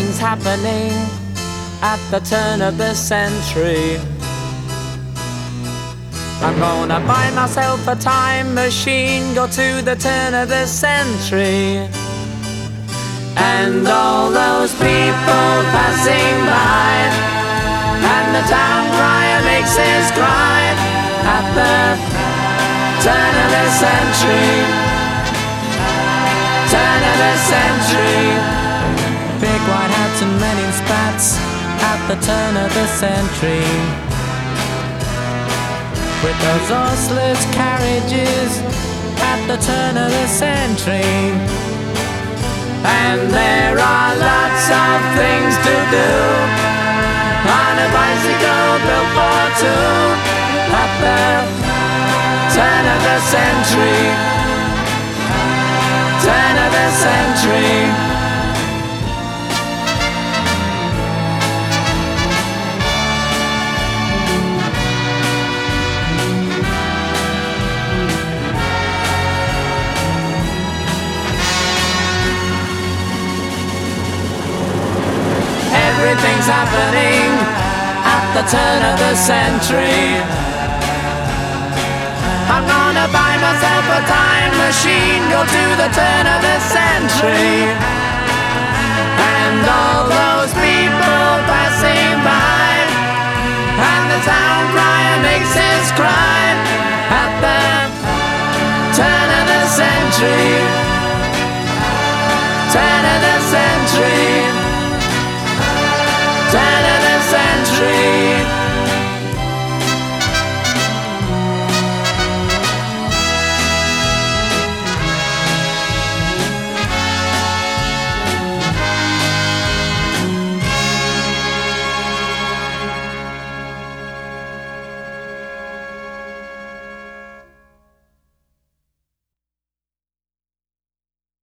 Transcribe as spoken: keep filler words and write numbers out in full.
Everything's happening at the turn of the century. I'm gonna buy myself a time machine, go to the turn of the century. And all those people passing by, and the town crier makes his cry at the turn of the century. Turn of the century. Big white hats and men in spats at the turn of the century. With those horseless carriages at the turn of the century. And there are lots of things to do on a bicycle built for two at the turn of the century. Turn of the century. Everything's happening at the turn of the century. I'm gonna buy myself a time machine, go to the turn of the century.